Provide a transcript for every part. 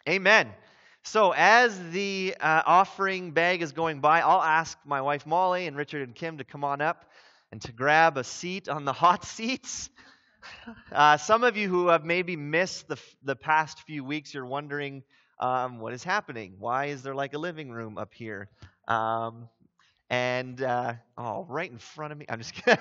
Amen. So as the offering bag is going by, I'll ask my wife Molly and Richard and Kim to come on up and to grab a seat on the hot seats. Some of you who have maybe missed the past few weeks, you're wondering what is happening. Why is there like a living room up here? Right in front of me. I'm just kidding.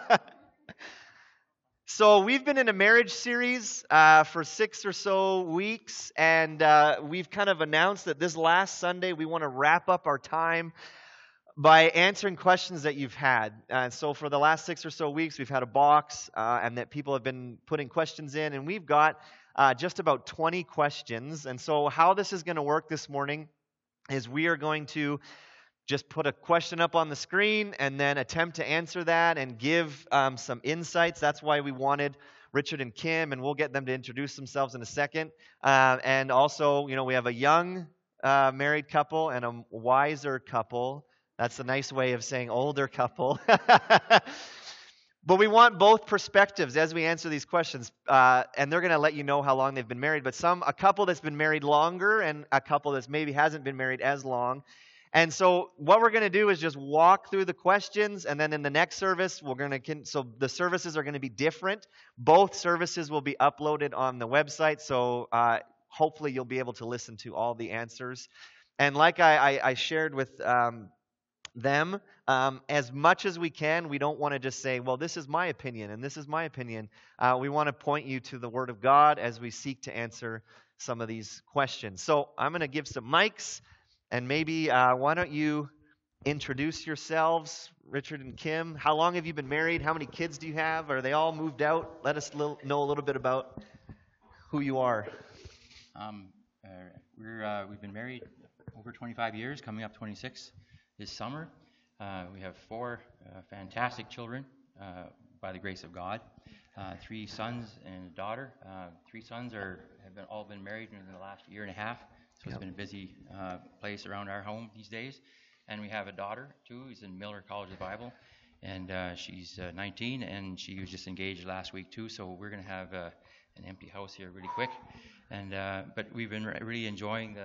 So we've been in a marriage series for 6 or so weeks, and we've kind of announced that this last Sunday we want to wrap up our time by answering questions that you've had. So for the last 6 or so weeks, we've had a box, and that people have been putting questions in, and we've got just about 20 questions. And so how this is going to work this morning is we are going to just put a question up on the screen and then attempt to answer that and give some insights. That's why we wanted Richard and Kim, and we'll get them to introduce themselves in a second. And also, we have a young married couple and a wiser couple. That's a nice way of saying older couple. But we want both perspectives as we answer these questions, and they're going to let you know how long they've been married. But a couple that's been married longer and a couple that's maybe hasn't been married as long. And so what we're going to do is just walk through the questions, and then in the next service, so the services are going to be different. Both services will be uploaded on the website, so hopefully you'll be able to listen to all the answers. And like I shared with them, as much as we can, we don't want to just say, well, this is my opinion, and this is my opinion. We want to point you to the Word of God as we seek to answer some of these questions. So I'm going to give some mics. And maybe why don't you introduce yourselves, Richard and Kim? How long have you been married? How many kids do you have? Are they all moved out? Let us know a little bit about who you are. We've been married over 25 years, coming up 26 this summer. We have 4 fantastic children by the grace of God. 3 sons and a daughter. 3 sons have all been married in the last year and a half. So it's been a busy place around our home these days. And we have a daughter, too, who's in Miller College of the Bible. And she's 19, and she was just engaged last week, too. So we're going to have an empty house here really quick. And but we've been really enjoying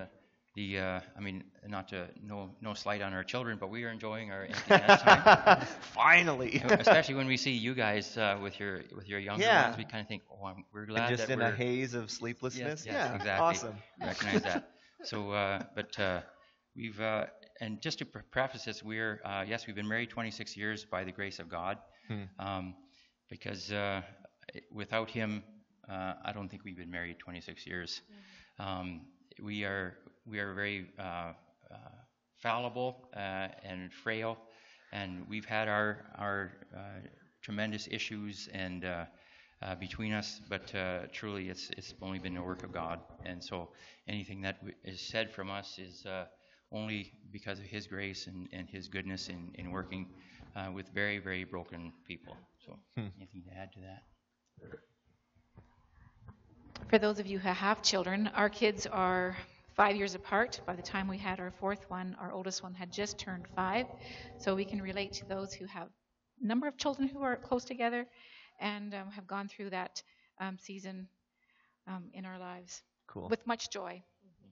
no slight on our children, but we are enjoying our empty nest time. Finally. Especially when we see you guys with your younger ones, we kind of think, we're glad just that we're in a haze of sleeplessness. Yes, exactly. Awesome. Recognize that. So, we've and just to preface this, we've been married 26 years by the grace of God, because without Him, I don't think we've been married 26 years. We are very fallible and frail, and we've had our tremendous issues and between us, but truly it's only been the work of God. And so anything that is said from us is only because of His grace and His goodness in working with very, very broken people. So anything to add to that? For those of you who have children, our kids are 5 years apart. By the time we had our 4th one, our oldest one had just turned 5. So we can relate to those who have a number of children who are close together and have gone through that season in our lives. Cool. With much joy.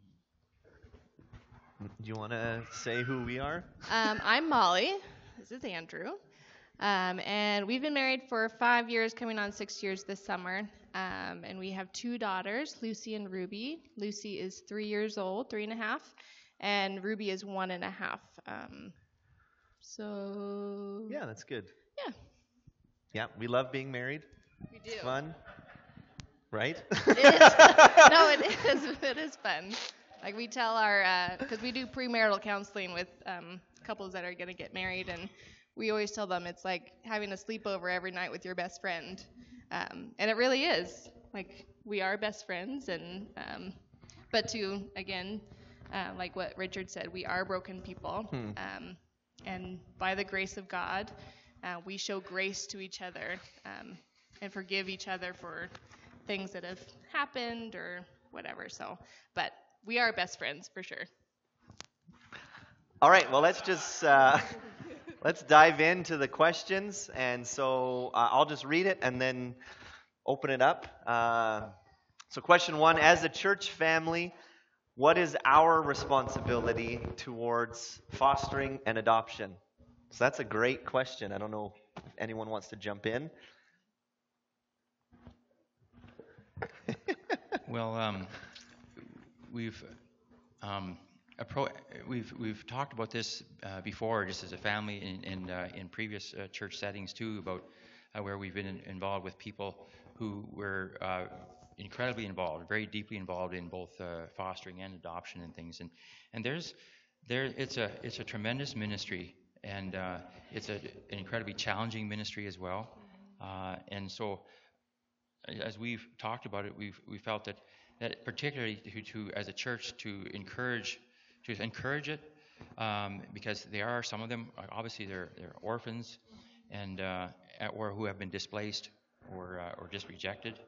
Do you want to say who we are? I'm Molly. This is Andrew. And we've been married for 5 years, coming on 6 years this summer. And we have 2 daughters, Lucy and Ruby. Lucy is 3 years old, 3.5, and Ruby is 1.5. Yeah, that's good. Yeah. Yeah, we love being married. We do. It's fun, right? It is. No, it is. It is fun. Like we tell because we do premarital counseling with couples that are going to get married, and we always tell them it's like having a sleepover every night with your best friend. And it really is. Like, we are best friends, and but again, like what Richard said, we are broken people. And by the grace of God, we show grace to each other and forgive each other for things that have happened or whatever. So, but we are best friends for sure. All right, well, let's just let's dive into the questions. And so I'll just read it and then open it up. So question 1, as a church family, what is our responsibility towards fostering and adoption? So that's a great question. I don't know if anyone wants to jump in. Well, we've we've talked about this before, just as a family, in previous church settings too, about where we've been involved with people who were incredibly involved, very deeply involved in both fostering and adoption and things. And it's a tremendous ministry, and it's an incredibly challenging ministry as well. And so, as we've talked about it, we felt that particularly to as a church to encourage it, because there are some of them, obviously they're orphans, and or who have been displaced or just rejected,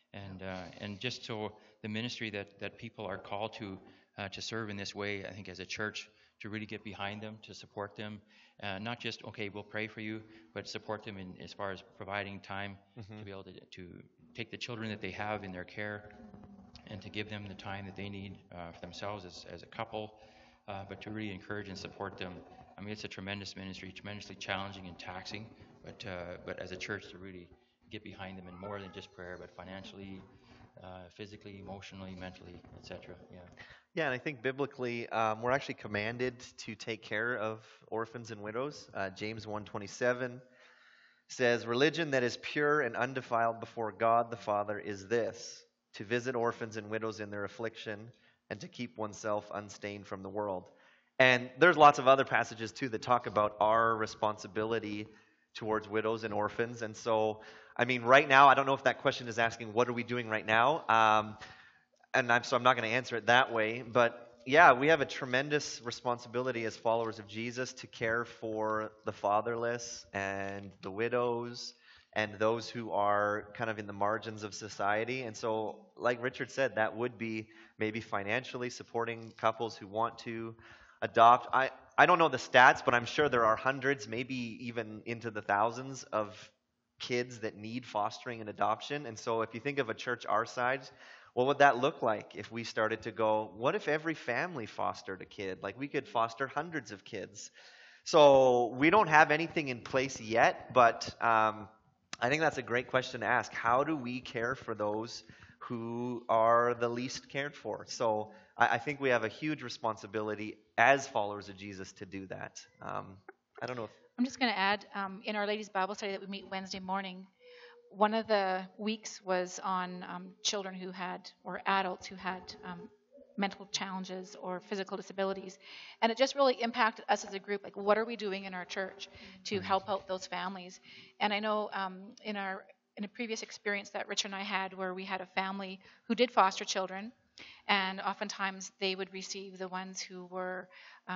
and just so the ministry that people are called to serve in this way, I think as a church, to really get behind them, to support them, not just, okay, we'll pray for you, but support them in as far as providing time to be able to take the children that they have in their care and to give them the time that they need for themselves as a couple, but to really encourage and support them. I mean, it's a tremendous ministry, tremendously challenging and taxing, but as a church to really get behind them in more than just prayer, but financially, physically, emotionally, mentally, etc. Yeah. Yeah, and I think biblically, we're actually commanded to take care of orphans and widows. James 1:27 says, "Religion that is pure and undefiled before God the Father is this, to visit orphans and widows in their affliction, and to keep oneself unstained from the world." And there's lots of other passages too that talk about our responsibility towards widows and orphans. And so, I mean, right now, I don't know if that question is asking, what are we doing right now? I'm not going to answer it that way. But yeah, we have a tremendous responsibility as followers of Jesus to care for the fatherless and the widows and those who are kind of in the margins of society. And so, like Richard said, that would be maybe financially supporting couples who want to adopt. I don't know the stats, but I'm sure there are hundreds, maybe even into the thousands of kids that need fostering and adoption. And so if you think of a church our size, what would that look like if we started to go, what if every family fostered a kid? Like, we could foster hundreds of kids. So we don't have anything in place yet, but I think that's a great question to ask. How do we care for those who are the least cared for? So I think we have a huge responsibility as followers of Jesus to do that. I don't know if... I'm just going to add, in our ladies' Bible study that we meet Wednesday morning, one of the weeks was on children who had, or adults who had mental challenges or physical disabilities. And it just really impacted us as a group. Like, what are we doing in our church to help out those families? And I know in a previous experience that Richard and I had, where we had a family who did foster children, and oftentimes they would receive the ones who were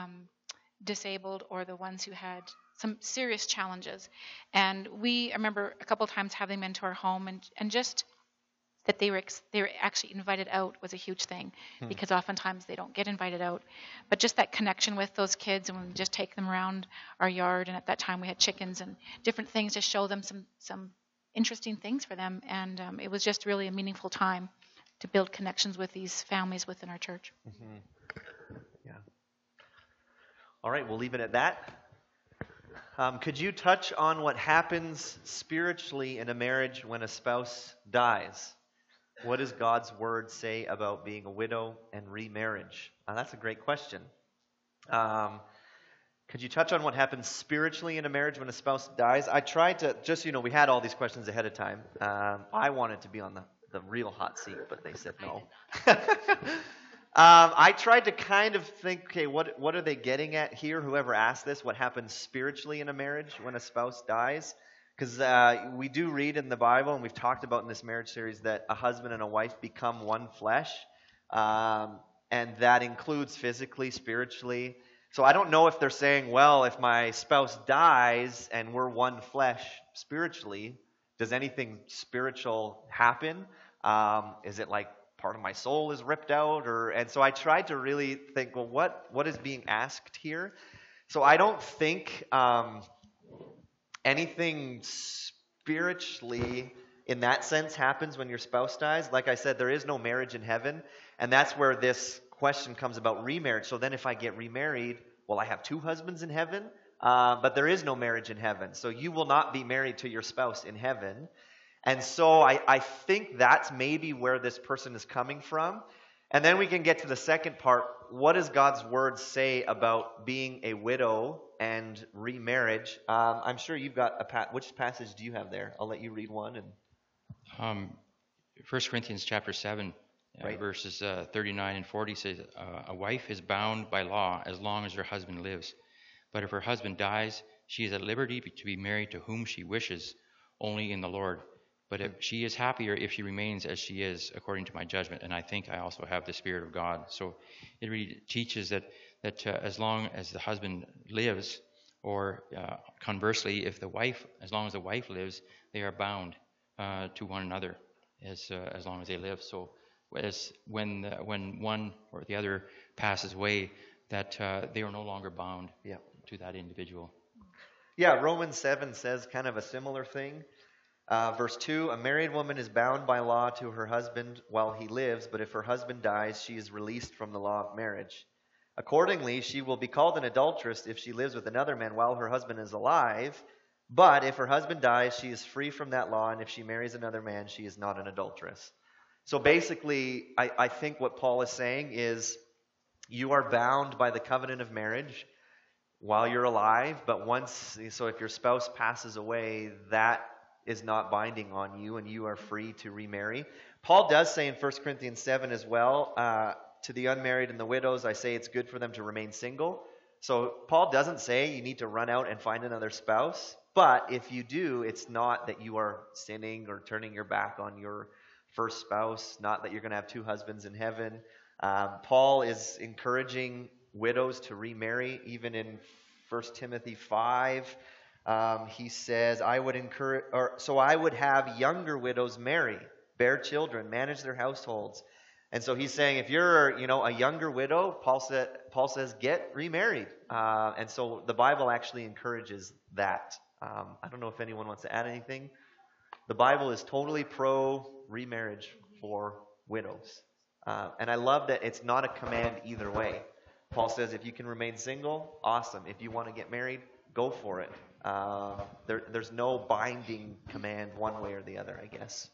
disabled or the ones who had some serious challenges. And I remember a couple of times having them into our home, and just that they were actually invited out was a huge thing, because oftentimes they don't get invited out. But just that connection with those kids, and when we just take them around our yard, and at that time we had chickens and different things to show them some interesting things for them. And it was just really a meaningful time to build connections with these families within our church. Yeah. All right, we'll leave it at that. Could you touch on what happens spiritually in a marriage when a spouse dies? What does God's word say about being a widow and remarriage? That's a great question. Could you touch on what happens spiritually in a marriage when a spouse dies? I tried to, just, we had all these questions ahead of time. I wanted to be on the real hot seat, but they said no. I tried to kind of think, okay, what are they getting at here? Whoever asked this, what happens spiritually in a marriage when a spouse dies? Because we do read in the Bible, and we've talked about in this marriage series, that a husband and a wife become one flesh, and that includes physically, spiritually. So I don't know if they're saying, well, if my spouse dies and we're one flesh spiritually, does anything spiritual happen? Is it like part of my soul is ripped out? And so I tried to really think, well, what is being asked here? So I don't think anything spiritually in that sense happens when your spouse dies. Like I said, there is no marriage in heaven, and that's where this question comes about remarriage. So then if I get remarried, will I have two husbands in heaven? But there is no marriage in heaven. So you will not be married to your spouse in heaven. And so I think that's maybe where this person is coming from. And then we can get to the second part. What does God's word say about being a widow and remarriage? I'm sure you've got which passage do you have there? I'll let you read one. And 1 Corinthians chapter 7, Right. verses 39 and 40 says, a wife is bound by law as long as her husband lives. But if her husband dies, she is at liberty to be married to whom she wishes, only in the Lord. But if she is happier if she remains as she is, according to my judgment. And I think I also have the Spirit of God. So it really teaches that as long as the husband lives, or conversely, as long as the wife lives, they are bound to one another as long as they live. So as when one or the other passes away, that they are no longer bound to that individual. Yeah, Romans 7 says kind of a similar thing. Verse 2, a married woman is bound by law to her husband while he lives, but if her husband dies, she is released from the law of marriage. Accordingly, she will be called an adulteress if she lives with another man while her husband is alive. But if her husband dies, she is free from that law, and if she marries another man, she is not an adulteress. So basically, I think what Paul is saying is you are bound by the covenant of marriage while you're alive, but so if your spouse passes away, that is not binding on you, and you are free to remarry. Paul does say in 1 Corinthians 7 as well, to the unmarried and the widows, I say it's good for them to remain single. So Paul doesn't say you need to run out and find another spouse, but if you do, it's not that you are sinning or turning your back on your first spouse, not that you're going to have two husbands in heaven. Paul is encouraging widows to remarry, even in 1 Timothy 5. He says, I would have younger widows marry, bear children, manage their households. And so he's saying, if you're, a younger widow, Paul says, get remarried. And so the Bible actually encourages that. I don't know if anyone wants to add anything. The Bible is totally pro remarriage for widows. And I love that it's not a command either way. Paul says, if you can remain single, awesome. If you want to get married, go for it. There's no binding command one way or the other, I guess.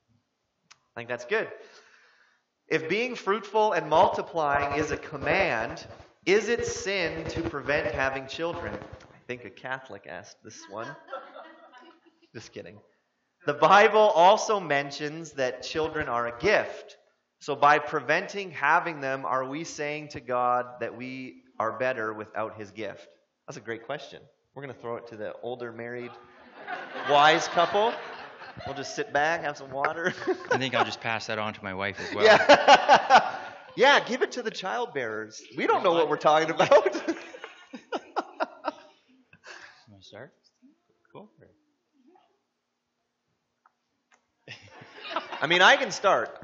I think that's good. If being fruitful and multiplying is a command, is it sin to prevent having children? I think a Catholic asked this one. Just kidding. The Bible also mentions that children are a gift. So by preventing having them, are we saying to God that we are better without his gift? That's a great question. We're going to throw it to the older married wise couple. We'll just sit back, have some water. I think I'll just pass that on to my wife as well. Yeah, yeah, give it to the childbearers. We don't know what we're talking about. You want to start? Cool. I mean, I can start.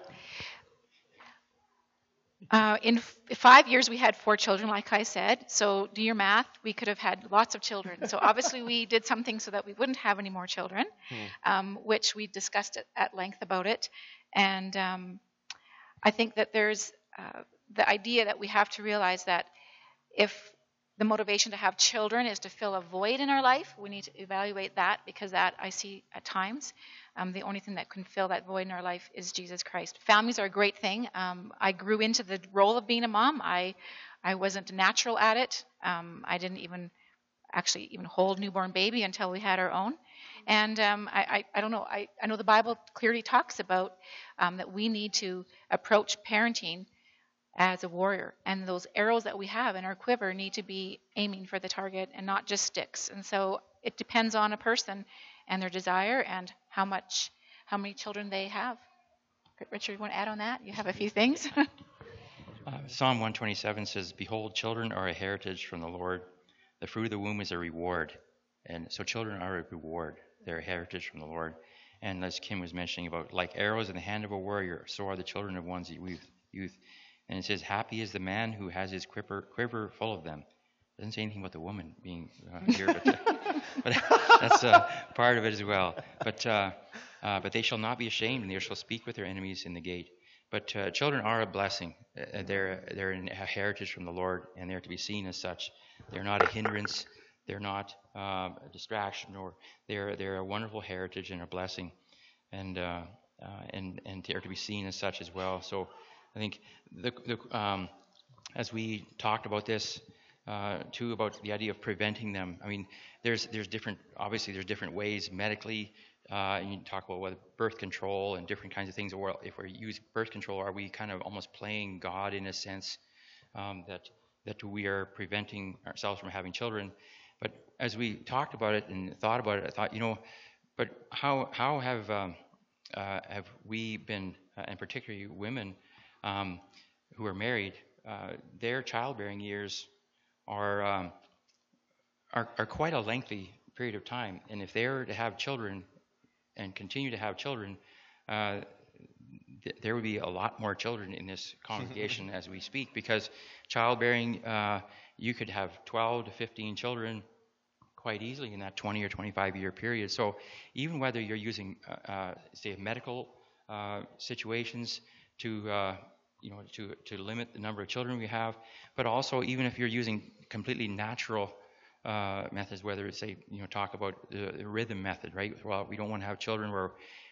In 5 years, we had 4 children, like I said. So do your math. We could have had lots of children. So obviously, we did something so that we wouldn't have any more children, which we discussed at length about it. And I think that there's the idea that we have to realize that if the motivation to have children is to fill a void in our life, we need to evaluate that, because that I see at times the only thing that can fill that void in our life is Jesus Christ. Families are a great thing. I grew into the role of being a mom. I wasn't natural at it. I didn't even hold newborn baby until we had our own. And I don't know. I know the Bible clearly talks about that we need to approach parenting as a warrior, and those arrows that we have in our quiver need to be aiming for the target and not just sticks. And so it depends on a person and their desire and how many children they have. Richard, you want to add on that? You have a few things. Psalm 127 says, "Behold, children are a heritage from the Lord. The fruit of the womb is a reward." And so children are a reward. They're a heritage from the Lord. And as Kim was mentioning about, like arrows in the hand of a warrior, so are the children of one's youth. And it says, "Happy is the man who has his quiver full of them." It doesn't say anything about the woman being here, but that's part of it as well. But they shall not be ashamed, and they shall speak with their enemies in the gate. But children are a blessing. They're a heritage from the Lord, and they're to be seen as such. They're not a hindrance. They're not a distraction, or they're a wonderful heritage and a blessing, and they're to be seen as such as well. So I think as we talked about this too, about the idea of preventing them. I mean, there's different ways medically. And you talk about whether birth control and different kinds of things. Or if we use birth control, are we kind of almost playing God in a sense, that we are preventing ourselves from having children? But as we talked about it and thought about it, I thought, but how have we been, and particularly women who are married, their childbearing years are quite a lengthy period of time, and if they are to have children and continue to have children, there would be a lot more children in this congregation as we speak, because childbearing, you could have 12 to 15 children quite easily in that 20 or 25 year period. So even whether you're using, say, medical situations to limit the number of children we have, but also even if you're using completely natural methods, whether it's, say, talk about the rhythm method, right? Well, we don't want to have children where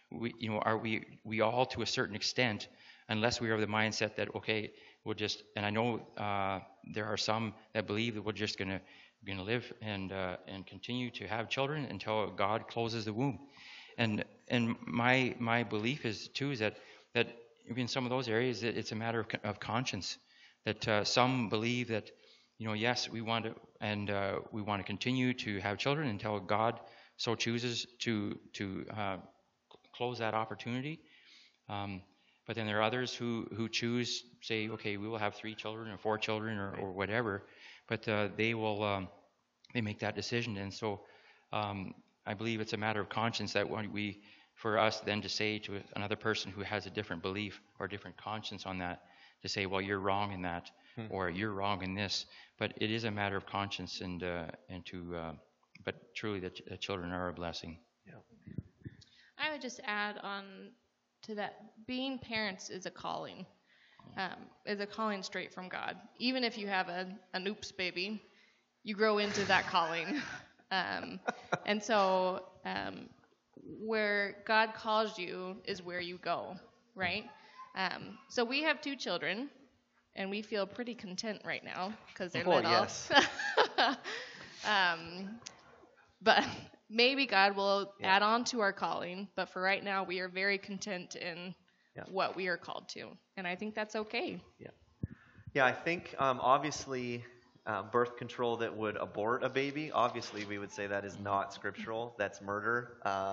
we all, to a certain extent, unless we are of the mindset that, okay, we'll just, and I know there are some that believe that we're just going to live and continue to have children until God closes the womb. And my belief is that in some of those areas, it's a matter of conscience, that some believe that, yes, we want to, and we want to continue to have children until God so chooses to close that opportunity. But then there are others who choose, say, okay, we will have 3 children or 4 children or whatever, but they make that decision. And so I believe it's a matter of conscience that for us then to say to another person who has a different belief or different conscience on that, to say, well, you're wrong in that, or you're wrong in this. But it is a matter of conscience, but truly that children are a blessing. Yeah. I would just add on to that, being parents is a calling. Is a calling straight from God. Even if you have an oops baby, you grow into that calling. And so where God calls you is where you go, right? So we have 2 children, and we feel pretty content right now because they're little. Yes. But maybe God will add on to our calling. But for right now, we are very content in what we are called to. And I think that's okay. Yeah, I think obviously birth control that would abort a baby, obviously we would say that is not scriptural. That's murder.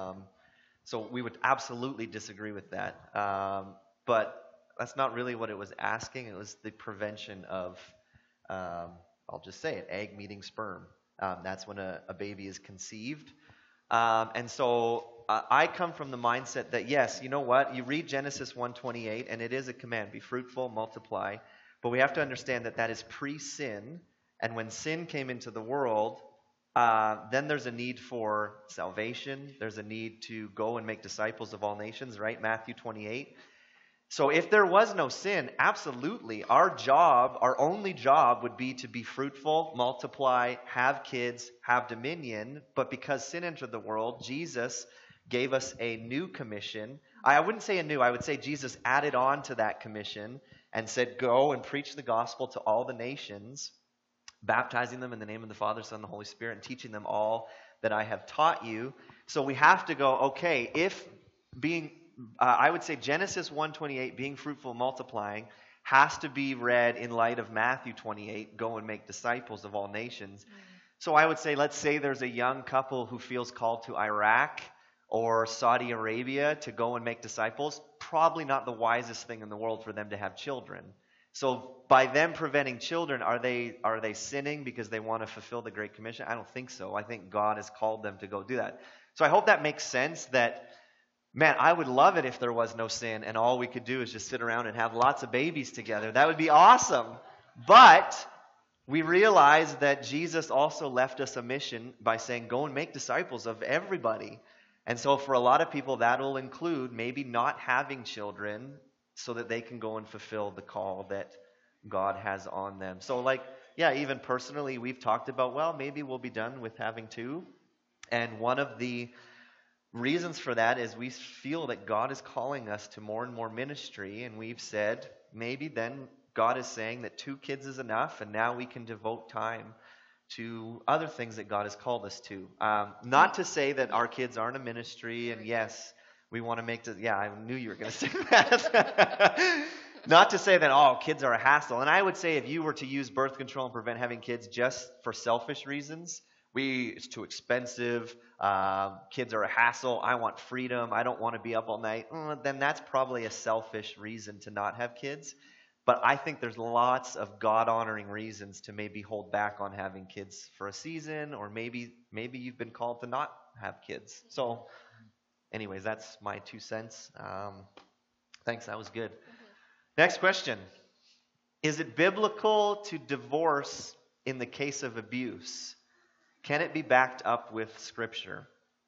So we would absolutely disagree with that. But that's not really what it was asking. It was the prevention of, I'll just say it, egg meeting sperm. That's when a baby is conceived. And so I come from the mindset that, yes, you know what? You read Genesis 1:28, and it is a command, be fruitful, multiply. But we have to understand that is pre-sin. And when sin came into the world, then there's a need for salvation. There's a need to go and make disciples of all nations, right? Matthew 28. So if there was no sin, absolutely, our only job would be to be fruitful, multiply, have kids, have dominion. But because sin entered the world, Jesus gave us a new commission. I wouldn't say I would say Jesus added on to that commission and said, go and preach the gospel to all the nations, baptizing them in the name of the Father, Son, and the Holy Spirit, and teaching them all that I have taught you. So we have to go, okay, if being... I would say Genesis 1:28, being fruitful, multiplying, has to be read in light of Matthew 28, go and make disciples of all nations. So I would say, let's say there's a young couple who feels called to Iraq or Saudi Arabia to go and make disciples. Probably not the wisest thing in the world for them to have children. So by them preventing children, are they sinning because they want to fulfill the Great Commission? I don't think so. I think God has called them to go do that. So I hope that makes sense that, man, I would love it if there was no sin and all we could do is just sit around and have lots of babies together. That would be awesome. But we realize that Jesus also left us a mission by saying, go and make disciples of everybody. And so for a lot of people, that will include maybe not having children so that they can go and fulfill the call that God has on them. So like, yeah, even personally, we've talked about, well, maybe we'll be done with having two. And one of the reasons for that is we feel that God is calling us to more and more ministry, and we've said maybe then God is saying that 2 kids is enough, and now we can devote time to other things that God has called us to. Not to say that our kids aren't a ministry, and yes, we want to make yeah, I knew you were going to say that. Not to say that, oh, kids are a hassle. And I would say if you were to use birth control and prevent having kids just for selfish reasons, it's too expensive, kids are a hassle, I want freedom, I don't want to be up all night, then that's probably a selfish reason to not have kids. But I think there's lots of God-honoring reasons to maybe hold back on having kids for a season, or maybe you've been called to not have kids. So anyways, that's my 2 cents. Thanks, that was good. Next question. Is it biblical to divorce in the case of abuse? Can it be backed up with Scripture?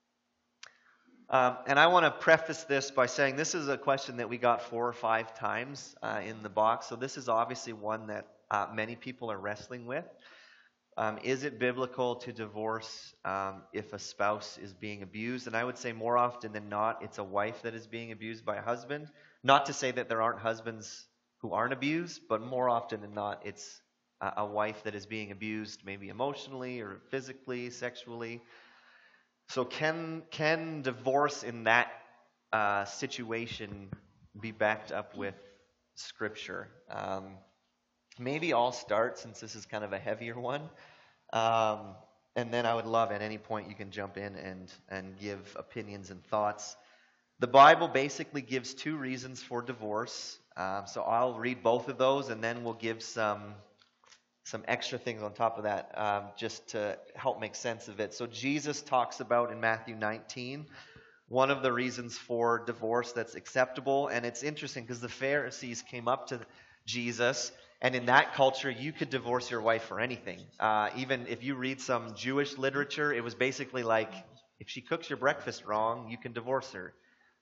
And I want to preface this by saying this is a question that we got 4 or 5 times in the box. So this is obviously one that many people are wrestling with. Is it biblical to divorce if a spouse is being abused? And I would say more often than not, it's a wife that is being abused by a husband. Not to say that there aren't husbands who aren't abused, but more often than not, it's a wife that is being abused, maybe emotionally or physically, sexually. So can divorce in that situation be backed up with Scripture? Maybe I'll start, since this is kind of a heavier one. And then I would love at any point you can jump in and give opinions and thoughts. The Bible basically gives 2 reasons for divorce. So I'll read both of those, and then we'll give some extra things on top of that just to help make sense of it. So Jesus talks about in Matthew 19 one of the reasons for divorce that's acceptable. And it's interesting because the Pharisees came up to Jesus, and in that culture you could divorce your wife for anything. Even if you read some Jewish literature, it was basically like, if she cooks your breakfast wrong, you can divorce her.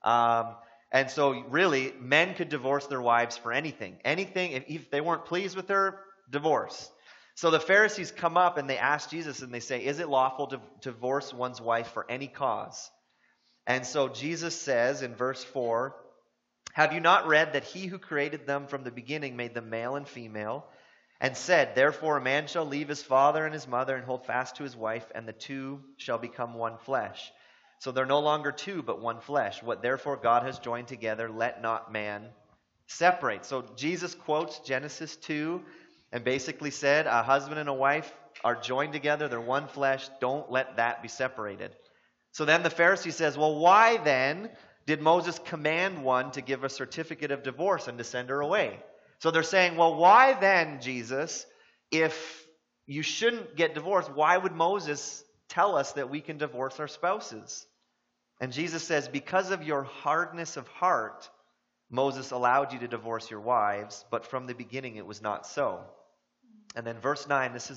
And so really, men could divorce their wives for anything. Anything, if they weren't pleased with her, divorce. So the Pharisees come up and they ask Jesus and they say, is it lawful to divorce one's wife for any cause? And so Jesus says in verse 4, have you not read that he who created them from the beginning made them male and female, and said, therefore a man shall leave his father and his mother and hold fast to his wife, and the 2 shall become one flesh. So they're no longer 2, but one flesh. What therefore God has joined together, let not man separate. So Jesus quotes Genesis 2 and basically said a husband and a wife are joined together. They're one flesh. Don't let that be separated. So then the Pharisee says, well, why then did Moses command one to give a certificate of divorce and to send her away? So they're saying, well, why then, Jesus, if you shouldn't get divorced, why would Moses tell us that we can divorce our spouses? And Jesus says, because of your hardness of heart, Moses allowed you to divorce your wives, but from the beginning it was not so. And then verse 9, this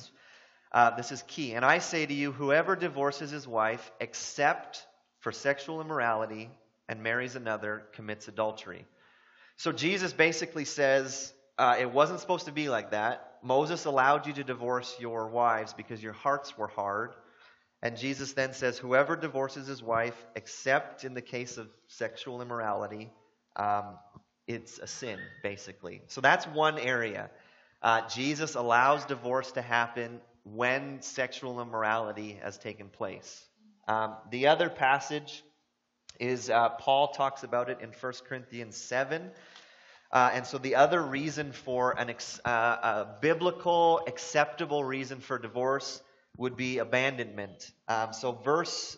is key. And I say to you, whoever divorces his wife except for sexual immorality and marries another commits adultery. So Jesus basically says it wasn't supposed to be like that. Moses allowed you to divorce your wives because your hearts were hard. And Jesus then says, whoever divorces his wife, except in the case of sexual immorality, it's a sin, basically. So that's one area. Jesus allows divorce to happen when sexual immorality has taken place. The other passage is Paul talks about it in 1 Corinthians 7. And so the other reason for a biblical, acceptable reason for divorce would be abandonment. So verse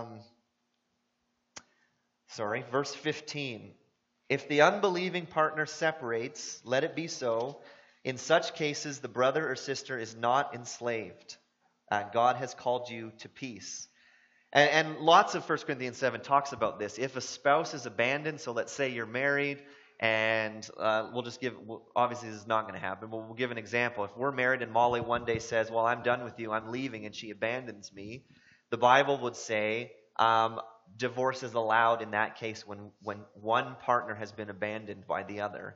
15. If the unbelieving partner separates, let it be so. In such cases, the brother or sister is not enslaved. God has called you to peace. And lots of 1 Corinthians 7 talks about this. If a spouse is abandoned, so let's say you're married, and obviously this is not going to happen, but we'll give an example. If we're married and Molly one day says, well, I'm done with you, I'm leaving, and she abandons me, the Bible would say divorce is allowed in that case when one partner has been abandoned by the other.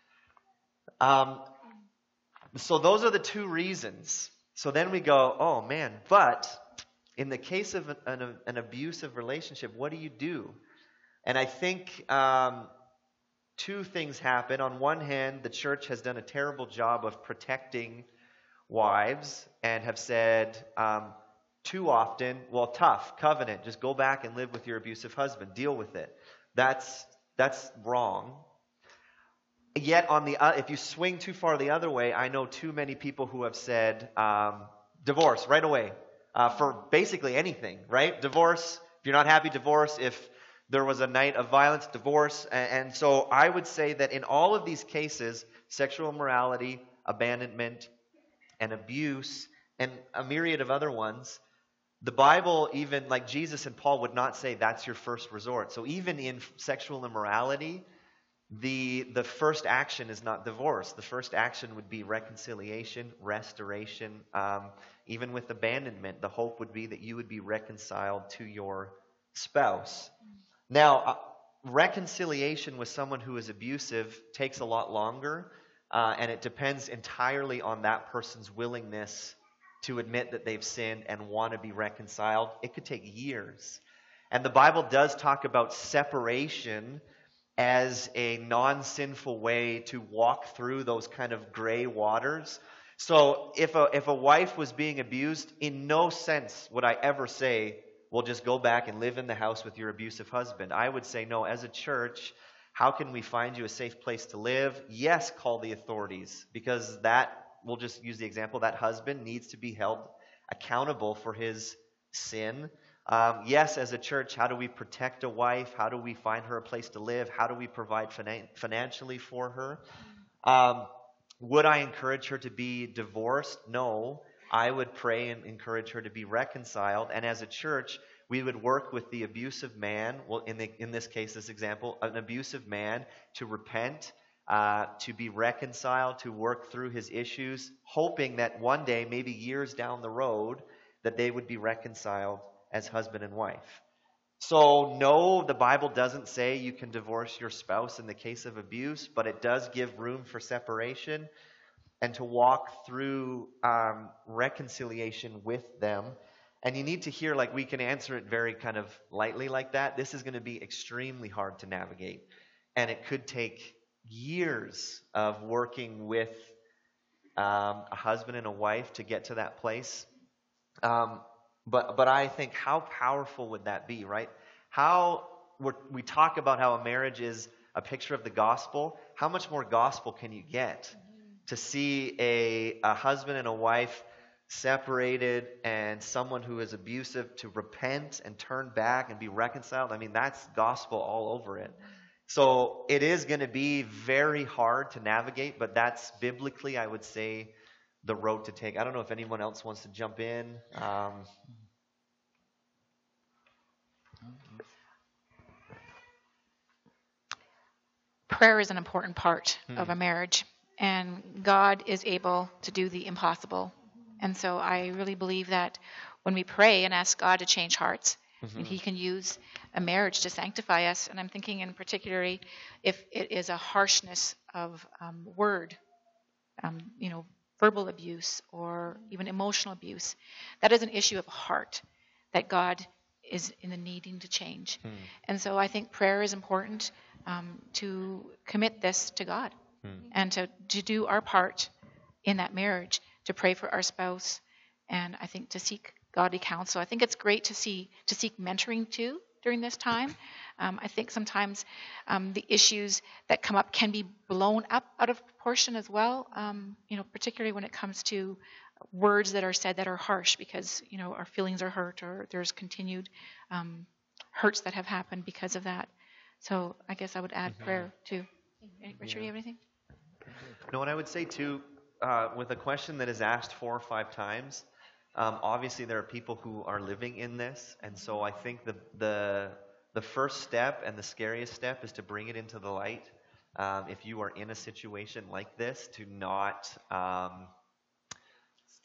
So those are the two reasons. So then we go, oh man, but in the case of an abusive relationship, what do you do? And I think two things happen. On one hand, the church has done a terrible job of protecting wives and have said too often, well, tough, covenant, just go back and live with your abusive husband, deal with it. That's wrong. Yet, if you swing too far the other way, I know too many people who have said divorce right away for basically anything, right? Divorce, if you're not happy, divorce. If there was a night of violence, divorce. And so I would say that in all of these cases, sexual immorality, abandonment, and abuse, and a myriad of other ones, the Bible, even like Jesus and Paul, would not say that's your first resort. So even in sexual immorality, the first action is not divorce. The first action would be reconciliation, restoration. Even with abandonment, the hope would be that you would be reconciled to your spouse. Now, reconciliation with someone who is abusive takes a lot longer, and it depends entirely on that person's willingness to admit that they've sinned and want to be reconciled. It could take years. And the Bible does talk about separation as a non-sinful way to walk through those kind of gray waters. So if a wife was being abused, in no sense would I ever say, well, just go back and live in the house with your abusive husband. I would say, no, as a church, how can we find you a safe place to live? Yes, call the authorities, because we'll just use the example, that husband needs to be held accountable for his sin. Yes, as a church, how do we protect a wife? How do we find her a place to live? How do we provide financially for her? Would I encourage her to be divorced? No. I would pray and encourage her to be reconciled. And as a church, we would work with the abusive man, well, in this case, this example, an abusive man to repent, to be reconciled, to work through his issues, hoping that one day, maybe years down the road, that they would be reconciled as husband and wife. So no, the Bible doesn't say you can divorce your spouse in the case of abuse, but it does give room for separation and to walk through reconciliation with them. And you need to hear, like, we can answer it very kind of lightly like that. This is going to be extremely hard to navigate. And it could take years of working with a husband and a wife to get to that place. But I think, how powerful would that be, right? We talk about how a marriage is a picture of the gospel. How much more gospel can you get to see a husband and a wife separated and someone who is abusive to repent and turn back and be reconciled? I mean, that's gospel all over it. So it is going to be very hard to navigate, but that's biblically, I would say, the road to take. I don't know if anyone else wants to jump in. Prayer is an important part of a marriage, and God is able to do the impossible. And so I really believe that when we pray and ask God to change hearts, and He can use a marriage to sanctify us. And I'm thinking in particularly if it is a harshness of word, verbal abuse or even emotional abuse, that is an issue of heart that God is in the needing to change. And so I think prayer is important to commit this to God and to do our part in that marriage, to pray for our spouse, and I think to seek godly counsel. I think it's great to seek mentoring too during this time. I think sometimes the issues that come up can be blown up out of proportion as well, particularly when it comes to words that are said that are harsh because, our feelings are hurt or there's continued hurts that have happened because of that. So I guess I would add prayer too. Richard, do you have anything? No, and I would say too, with a question that is asked 4 or 5 times, obviously there are people who are living in this, and so I think the first step and the scariest step is to bring it into the light. If you are in a situation like this, to not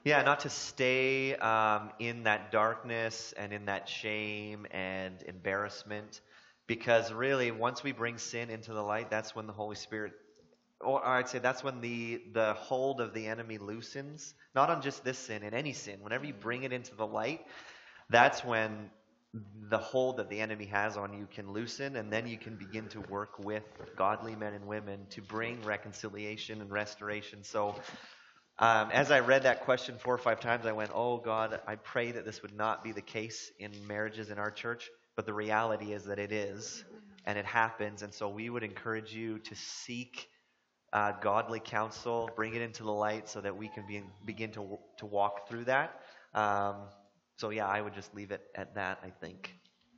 Yeah, not to stay in that darkness and in that shame and embarrassment, because really, once we bring sin into the light, that's when the Holy Spirit, or I'd say that's when the hold of the enemy loosens. Not on just this sin, in any sin. Whenever you bring it into the light, that's when the hold that the enemy has on you can loosen, and then you can begin to work with godly men and women to bring reconciliation and restoration. So as I read that question 4 or 5 times, I went, oh God, I pray that this would not be the case in marriages in our church, but the reality is that it is, and it happens. And so we would encourage you to seek godly counsel, bring it into the light so that we can begin to walk through that. So yeah, I would just leave it at that, I think.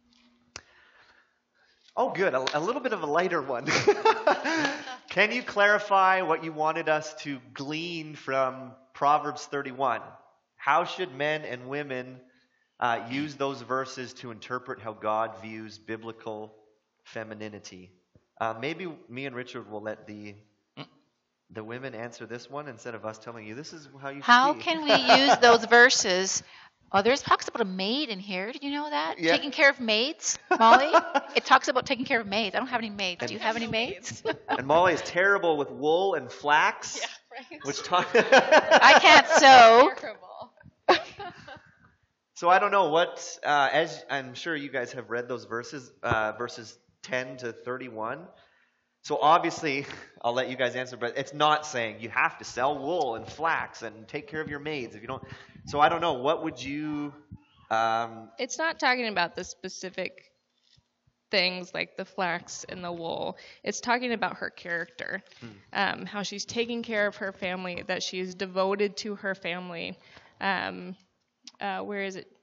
Oh, good. A little bit of a lighter one. Can you clarify what you wanted us to glean from Proverbs 31? How should men and women use those verses to interpret how God views biblical femininity? Maybe me and Richard will let the women answer this one instead of us telling you this is how you should How be. can we use those verses? Oh, there's talks about a maid in here. Did you know that? Yeah. Taking care of maids, Molly? It talks about taking care of maids. I don't have any maids. Do you have any maids? And Molly is terrible with wool and flax. Yeah, right. Which I can't sew. Terrible. So I don't know what, as I'm sure you guys have read those verses, verses 10 to 31. So obviously, I'll let you guys answer, but it's not saying you have to sell wool and flax and take care of your maids if you don't. So I don't know, what would you... It's not talking about the specific things like the flax and the wool. It's talking about her character, how she's taking care of her family, that she is devoted to her family. Where is it?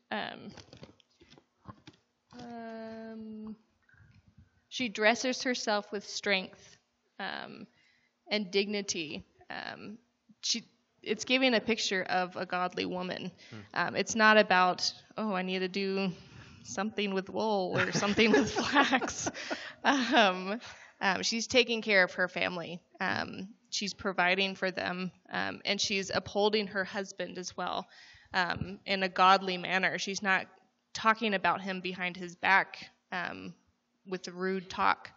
She dresses herself with strength and dignity. It's giving a picture of a godly woman. It's not about, oh, I need to do something with wool or something with flax. She's taking care of her family. She's providing for them, and she's upholding her husband as well in a godly manner. She's not talking about him behind his back with rude talk.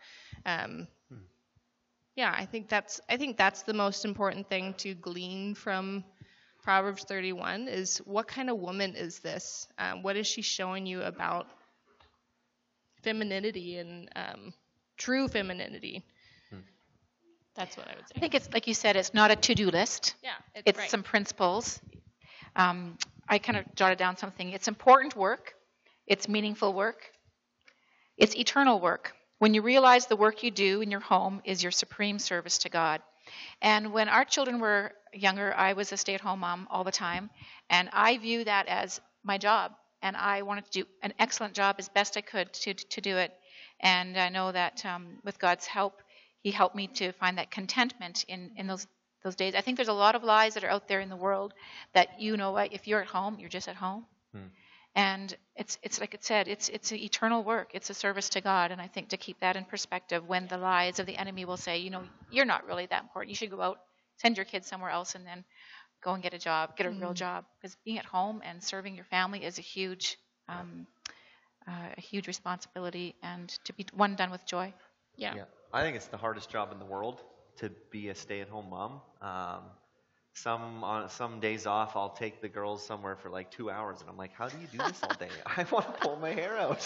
Yeah, I think that's the most important thing to glean from Proverbs 31 is what kind of woman is this? What is she showing you about femininity and true femininity? That's what I would say. I think it's, like you said, it's not a to-do list. Yeah, It's right. some principles. I kind of jotted down something. It's important work. It's meaningful work. It's eternal work. When you realize the work you do in your home is your supreme service to God. And when our children were younger, I was a stay-at-home mom all the time, and I view that as my job. And I wanted to do an excellent job as best I could to do it. And I know that with God's help, He helped me to find that contentment in those days. I think there's a lot of lies that are out there in the world that, you know what, if you're at home, you're just at home. And it's like it said, it's an eternal work. It's a service to God. And I think to keep that in perspective when the lies of the enemy will say, you know, you're not really that important. You should go out, send your kids somewhere else, and then go and get a job, get a real job. Because being at home and serving your family is a huge responsibility, and to be one done with joy. Yeah. I think it's the hardest job in the world to be a stay-at-home mom. Some days off, I'll take the girls somewhere for like 2 hours, and I'm like, how do you do this all day? I want to pull my hair out.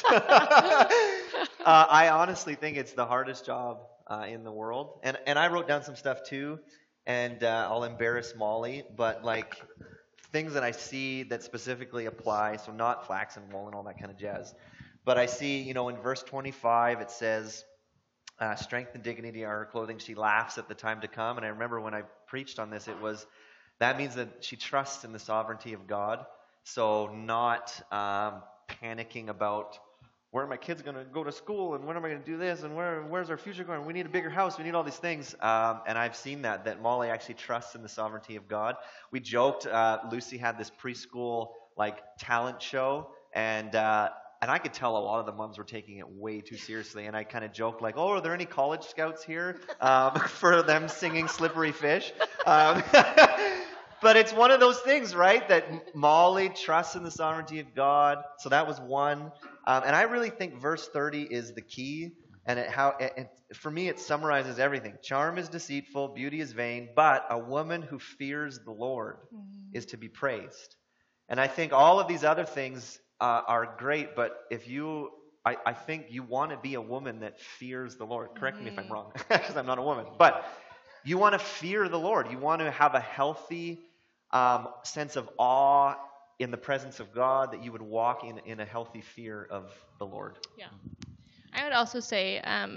I honestly think it's the hardest job in the world. And I wrote down some stuff too, and I'll embarrass Molly, but like things that I see that specifically apply, so not flax and wool and all that kind of jazz. But I see, you know, in verse 25, it says, strength and dignity are her clothing. She laughs at the time to come. And I remember when I preached on this, that means that she trusts in the sovereignty of God. So not panicking about where are my kids going to go to school and when am I going to do this and where's our future going? We need a bigger house. We need all these things. And I've seen that Molly actually trusts in the sovereignty of God. We joked, Lucy had this preschool like talent show, and I could tell a lot of the moms were taking it way too seriously. And I kind of joked like, oh, are there any college scouts here for them singing Slippery Fish? But it's one of those things, right? That Molly trusts in the sovereignty of God. So that was one. And I really think verse 30 is the key. And for me, it summarizes everything. Charm is deceitful, beauty is vain, but a woman who fears the Lord is to be praised. And I think all of these other things are great, but I think you want to be a woman that fears the Lord. Correct me if I'm wrong, because I'm not a woman. But you want to fear the Lord. You want to have a healthy sense of awe in the presence of God, that you would walk in a healthy fear of the Lord. Yeah. I would also say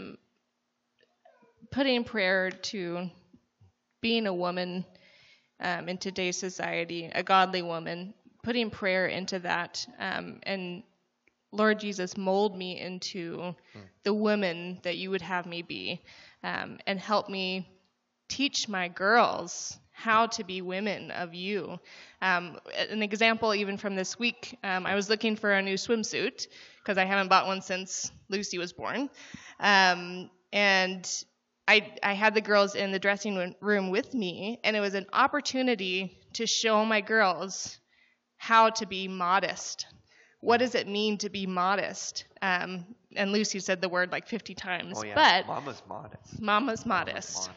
putting prayer to being a woman in today's society, a godly woman, putting prayer into that, and Lord Jesus, mold me into the woman that you would have me be, and help me teach my girls how to be women of you. An example even from this week, I was looking for a new swimsuit because I haven't bought one since Lucy was born. And I had the girls in the dressing room with me, and it was an opportunity to show my girls how to be modest. What does it mean to be modest? And Lucy said the word like 50 times. Oh, yeah. But Mama's modest. Mama's modest.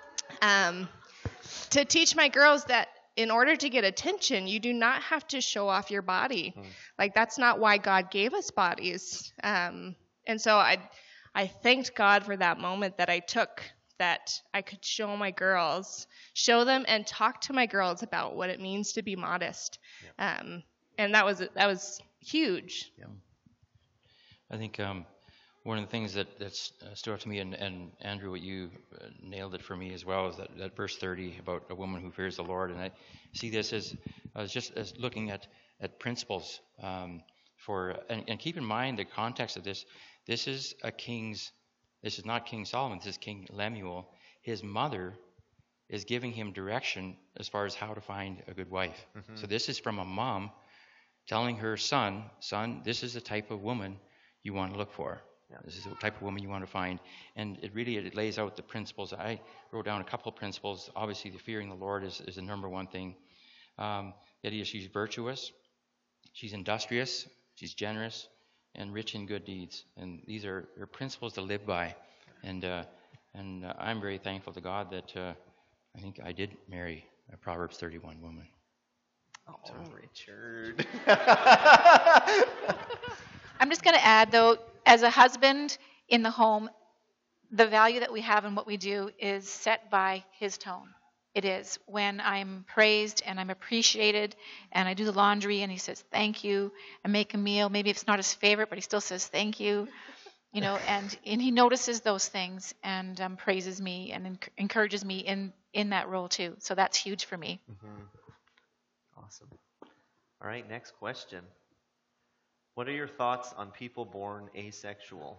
To teach my girls that in order to get attention, you do not have to show off your body. Like, that's not why God gave us bodies. And so I thanked God for that moment that I took, that I could show them and talk to my girls about what it means to be modest. Yeah. And that was huge. Yeah. I think one of the things that stood out to me, and Andrew, what you nailed it for me as well, is that verse 30 about a woman who fears the Lord. And I see this as looking at principles and keep in mind the context of this. This is not King Solomon, this is King Lemuel. His mother is giving him direction as far as how to find a good wife. Mm-hmm. So this is from a mom telling her son, this is the type of woman you want to look for. Yeah. This is the type of woman you want to find. And it lays out the principles. I wrote down a couple of principles. Obviously, the fearing the Lord is the number one thing. The idea she's virtuous, she's industrious, she's generous, and rich in good deeds. And these are principles to live by. And I'm very thankful to God that I think I did marry a Proverbs 31 woman. Oh, Richard. I'm just going to add, though, as a husband in the home, the value that we have in what we do is set by his tone. It is. When I'm praised and I'm appreciated and I do the laundry and he says thank you, and make a meal, maybe it's not his favorite, but he still says thank you, and he notices those things and praises me and encourages me in that role too. So that's huge for me. Mm-hmm. Awesome. All right, next question. What are your thoughts on people born asexual?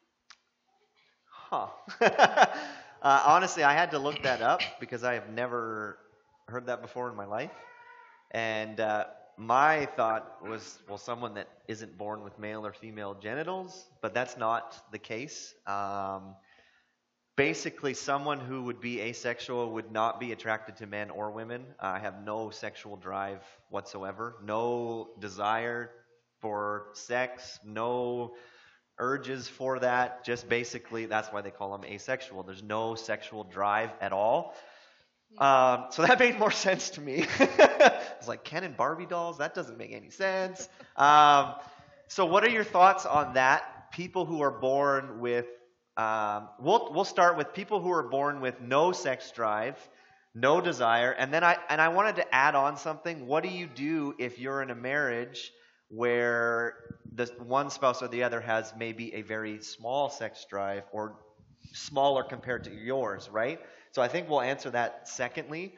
Honestly, I had to look that up because I have never heard that before in my life. And my thought was, well, someone that isn't born with male or female genitals, but that's not the case. Basically, someone who would be asexual would not be attracted to men or women. I have no sexual drive whatsoever, no desire for sex, no urges for that. Just basically, that's why they call them asexual. There's no sexual drive at all. So that made more sense to me. It's like Ken and Barbie dolls. That doesn't make any sense. So what are your thoughts on that? People who are born with we'll start with people who are born with no sex drive, no desire, and then I wanted to add on something. What do you do if you're in a marriage where the one spouse or the other has maybe a very small sex drive or smaller compared to yours, right? So I think we'll answer that secondly.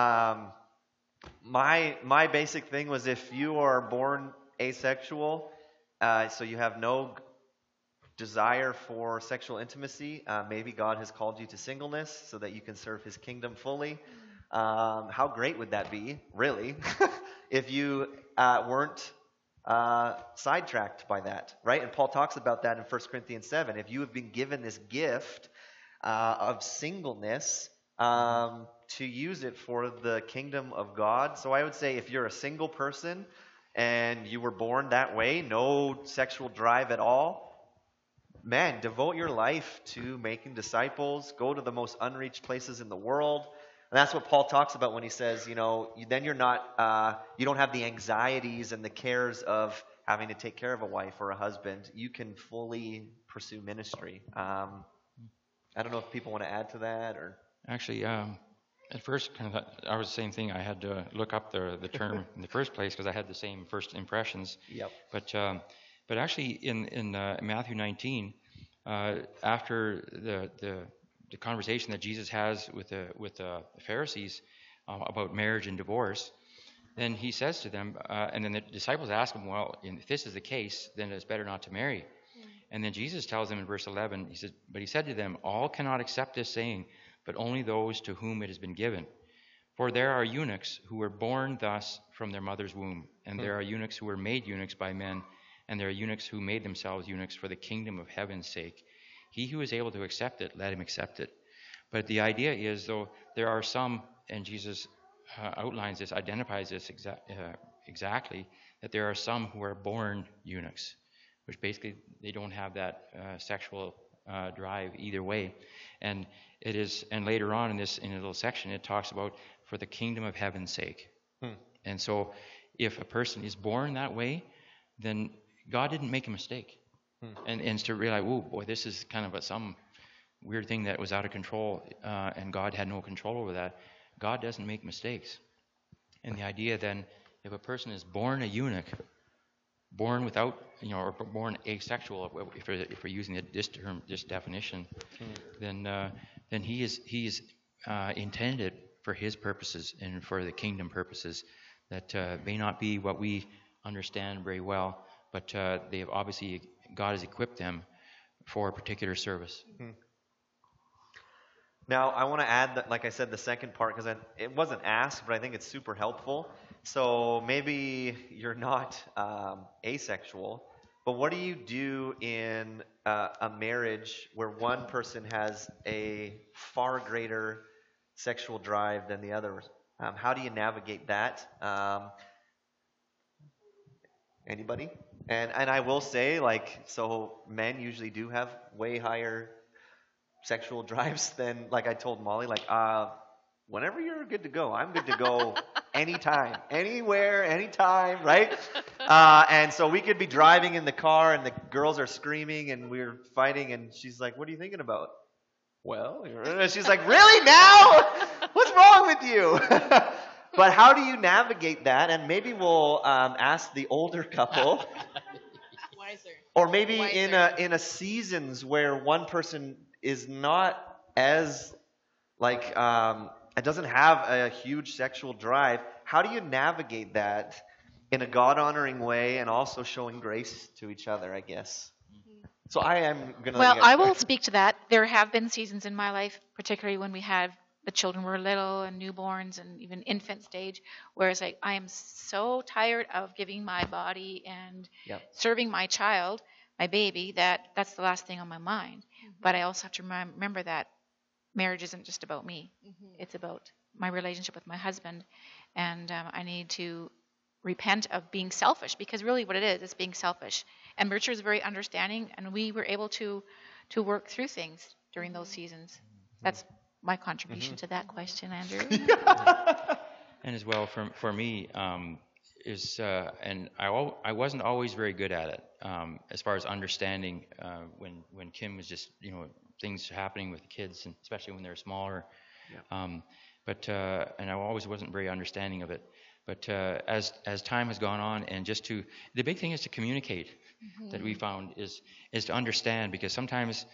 My basic thing was, if you are born asexual, so you have no desire for sexual intimacy, maybe God has called you to singleness so that you can serve his kingdom fully. How great would that be, really, if you weren't sidetracked by that, right? And Paul talks about that in 1 Corinthians 7. If you have been given this gift of singleness, to use it for the kingdom of God. So I would say if you're a single person and you were born that way, no sexual drive at all, man, devote your life to making disciples. Go to the most unreached places in the world. And that's what Paul talks about when he says, then you're not, you don't have the anxieties and the cares of having to take care of a wife or a husband. You can fully pursue ministry. I don't know if people want to add to that or. Actually, at first, I was the same thing. I had to look up the term in the first place because I had the same first impressions. Yep. But actually, in Matthew 19, after the conversation that Jesus has with the Pharisees about marriage and divorce, then he says to them, and then the disciples ask him, well, if this is the case, then it's better not to marry. And then Jesus tells them in verse 11, he says, but he said to them, all cannot accept this saying, but only those to whom it has been given. For there are eunuchs who were born thus from their mother's womb, and there are eunuchs who were made eunuchs by men, and there are eunuchs who made themselves eunuchs for the kingdom of heaven's sake. He who is able to accept it, let him accept it. But the idea is, though, there are some, and Jesus outlines this, identifies this exactly, that there are some who are born eunuchs, which basically they don't have that sexual drive either way. And it is, and later on in a little section, it talks about for the kingdom of heaven's sake. And so, if a person is born that way, then God didn't make a mistake. And to realize, oh boy, this is kind of some weird thing that was out of control, and God had no control over that. God doesn't make mistakes. And the idea then, if a person is born a eunuch, born without, or born asexual, if we're using this definition, then he is intended for his purposes and for the kingdom purposes that may not be what we understand very well, but they have obviously, God has equipped them for a particular service. Now, I want to add that, like I said, the second part, because it wasn't asked, but I think it's super helpful. So maybe you're not asexual, but what do you do in a marriage where one person has a far greater sexual drive than the other? How do you navigate that? Anybody? And I will say, so men usually do have way higher sexual drives than, like I told Molly, whenever you're good to go, I'm good to go anytime, anywhere, anytime, right? And so we could be driving in the car and the girls are screaming and we're fighting and she's like, what are you thinking about? Well, and she's like, really now? What's wrong with you? But how do you navigate that? And maybe we'll ask the older couple. Wiser. Or maybe Wiser. in a seasons where one person is not as it doesn't have a huge sexual drive. How do you navigate that in a God-honoring way and also showing grace to each other, I guess? So I am going to. Well, I will speak to that. There have been seasons in my life, particularly when we had the children were little and newborns and even infant stage, where it's like, I am so tired of giving my body and serving my child, my baby, that's the last thing on my mind. But I also have to remember that marriage isn't just about me. It's about my relationship with my husband. And I need to repent of being selfish, because really what it is being selfish. And Richard is very understanding, and we were able to work through things during those seasons. That's my contribution to that question, Andrew. And as well, for me, and I wasn't always very good at it, as far as understanding when Kim was just, things happening with the kids, and especially when they're smaller. And I always wasn't very understanding of it. But as time has gone on, and the big thing is to communicate. That we found is to understand, because sometimes,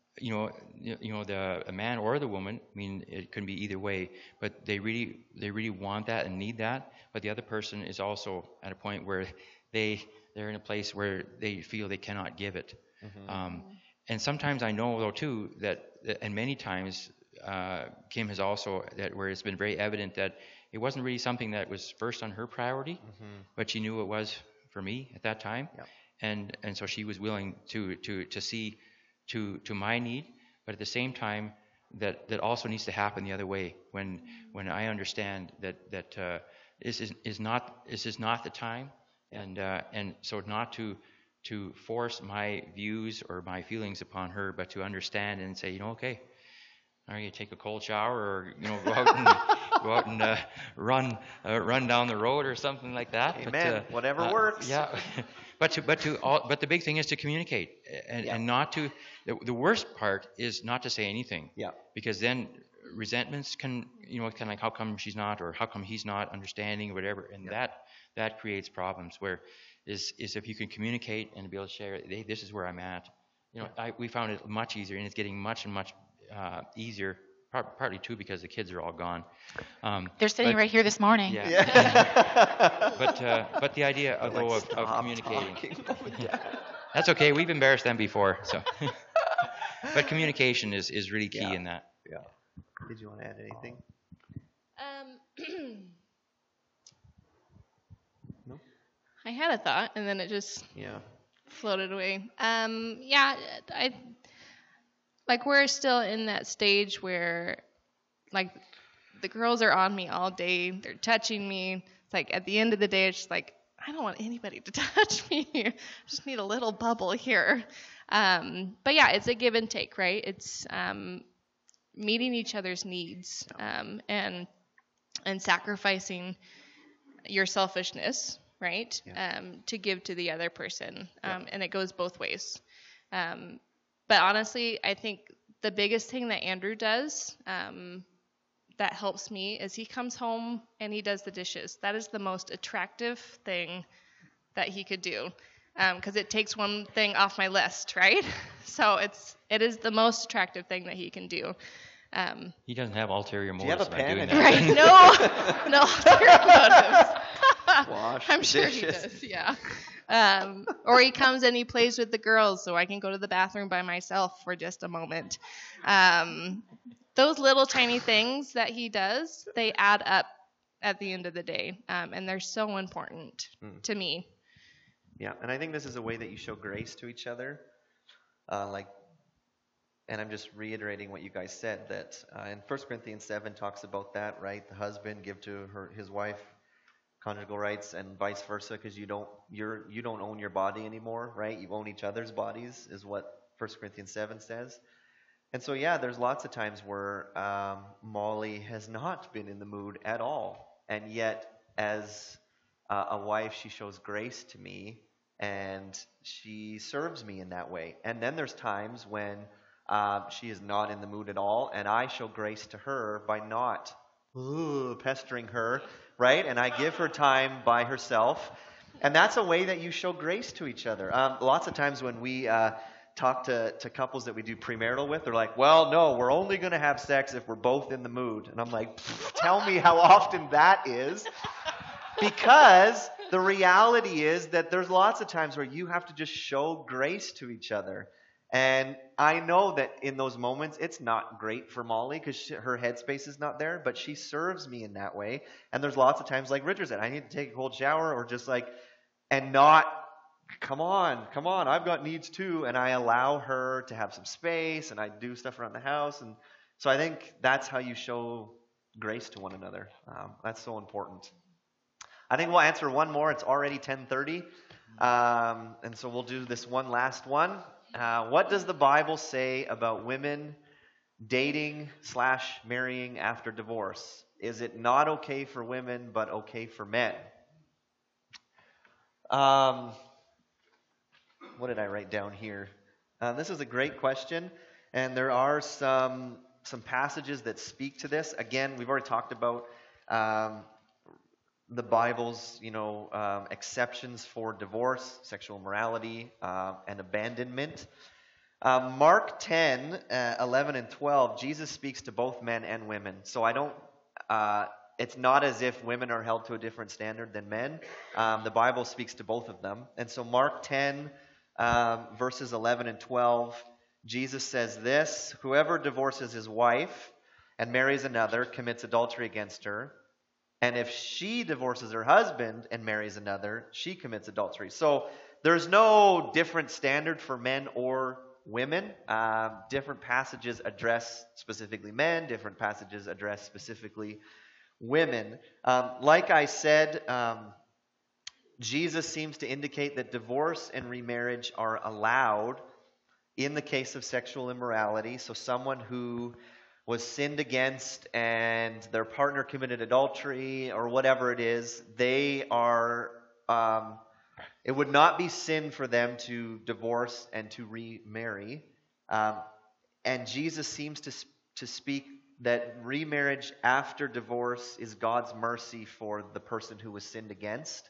a man or the woman, it can be either way, but they really want that and need that. But the other person is also at a point where they're in a place where they feel they cannot give it. And sometimes I know, though, too, and many times Kim has also, where it's been very evident that it wasn't really something that was first on her priority, but she knew it was for me at that time. And so she was willing to see to my need, but at the same time, that also needs to happen the other way. When I understand that this is not the time, and so not to force my views or my feelings upon her, but to understand and say, okay, are you take a cold shower, or go out and run down the road or something like that. Amen. Whatever works. Yeah. But the big thing is to communicate, and not to. The worst part is not to say anything. Yeah. Because then resentments can kind of like, how come she's not, or how come he's not understanding, or whatever, and that creates problems. Where is if you can communicate and be able to share, hey, this is where I'm at. We found it much easier, and it's getting much and much easier. Partly too because the kids are all gone. They're sitting right here this morning. Yeah. But the idea of communicating. That's okay. We've embarrassed them before, so. But communication is really key in that. Yeah. Did you want to add anything? No. I had a thought, and then it just floated away. We're still in that stage where, like, the girls are on me all day. They're touching me. It's like, at the end of the day, it's just like, I don't want anybody to touch me. I just need a little bubble here. But yeah, it's a give and take, right? It's meeting each other's needs, and sacrificing your selfishness, right? To give to the other person. And it goes both ways. But honestly, I think the biggest thing that Andrew does that helps me is he comes home and he does the dishes. That is the most attractive thing that he could do, because it takes one thing off my list, right? So it is the most attractive thing that he can do. He doesn't have ulterior motives. Do you have a by pen doing and that. Right? No ulterior motives. Wash I'm the sure dishes. he does, yeah. Or he comes and he plays with the girls so I can go to the bathroom by myself for just a moment. Those little tiny things that he does, they add up at the end of the day, and they're so important to me. Yeah, and I think this is a way that you show grace to each other. And I'm just reiterating what you guys said, that in 1 Corinthians 7 talks about that, right? The husband give to his wife conjugal rights, and vice versa, because you don't own your body anymore, right? You own each other's bodies, is what 1 Corinthians 7 says. And so there's lots of times where Molly has not been in the mood at all, and yet as a wife, she shows grace to me, and she serves me in that way. And then there's times when she is not in the mood at all, and I show grace to her by not pestering her, right? And I give her time by herself. And that's a way that you show grace to each other. Lots of times when we talk to couples that we do premarital with, they're like, well, no, we're only going to have sex if we're both in the mood. And I'm like, tell me how often that is. Because the reality is that there's lots of times where you have to just show grace to each other. And I know that in those moments, it's not great for Molly because her headspace is not there, but she serves me in that way. And there's lots of times, like Richard said, I need to take a cold shower, or just and not, come on, I've got needs too. And I allow her to have some space, and I do stuff around the house. And so I think that's how you show grace to one another. That's so important. I think we'll answer one more. It's already 10:30. And so we'll do this one last one. What does the Bible say about women dating / marrying after divorce? Is it not okay for women, but okay for men? What did I write down here? This is a great question, and there are some passages that speak to this. Again, we've already talked about the Bible's, exceptions for divorce, sexual immorality, and abandonment. Mark 10, 11 and 12, Jesus speaks to both men and women. So it's not as if women are held to a different standard than men. The Bible speaks to both of them. And so Mark 10, verses 11 and 12, Jesus says this: whoever divorces his wife and marries another commits adultery against her. And if she divorces her husband and marries another, she commits adultery. So there's no different standard for men or women. Different passages address specifically men, different passages address specifically women. Like I said, Jesus seems to indicate that divorce and remarriage are allowed in the case of sexual immorality. So someone who was sinned against and their partner committed adultery or whatever it is, they are, it would not be sin for them to divorce and to remarry. And Jesus seems to speak that remarriage after divorce is God's mercy for the person who was sinned against.